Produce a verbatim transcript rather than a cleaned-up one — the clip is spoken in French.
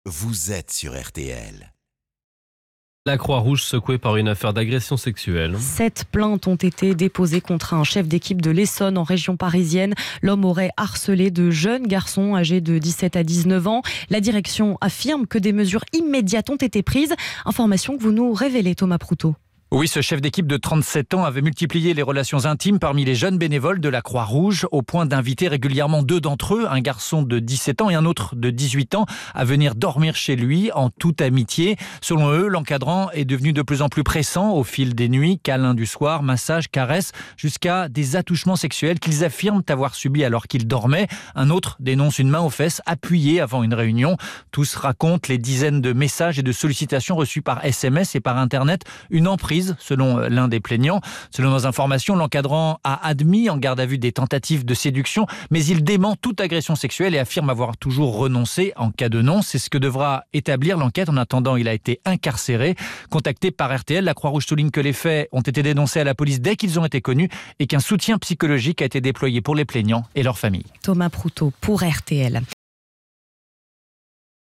vous êtes sur R T L. La Croix-Rouge secouée par une affaire d'agression sexuelle. Sept plaintes ont été déposées contre un chef d'équipe de l'Essonne en région parisienne. L'homme aurait harcelé de jeunes garçons âgés de dix-sept à dix-neuf ans. La direction affirme que des mesures immédiates ont été prises. Information que vous nous révélez, Thomas Proutot. Oui, ce chef d'équipe de trente-sept ans avait multiplié les relations intimes parmi les jeunes bénévoles de la Croix-Rouge, au point d'inviter régulièrement deux d'entre eux, un garçon de dix-sept ans et un autre de dix-huit ans, à venir dormir chez lui en toute amitié. Selon eux, l'encadrant est devenu de plus en plus pressant au fil des nuits, câlins du soir, massages, caresses, jusqu'à des attouchements sexuels qu'ils affirment avoir subis alors qu'ils dormaient. Un autre dénonce une main aux fesses appuyée avant une réunion. Tous racontent les dizaines de messages et de sollicitations reçus par S M S et par Internet, une emprise selon l'un des plaignants. Selon nos informations, l'encadrant a admis en garde à vue des tentatives de séduction, mais il dément toute agression sexuelle et affirme avoir toujours renoncé en cas de non. C'est ce que devra établir l'enquête. En attendant, il a été incarcéré. Contacté par R T L, la Croix-Rouge souligne que les faits ont été dénoncés à la police dès qu'ils ont été connus et qu'un soutien psychologique a été déployé pour les plaignants et leurs familles. Thomas Proutot pour R T L.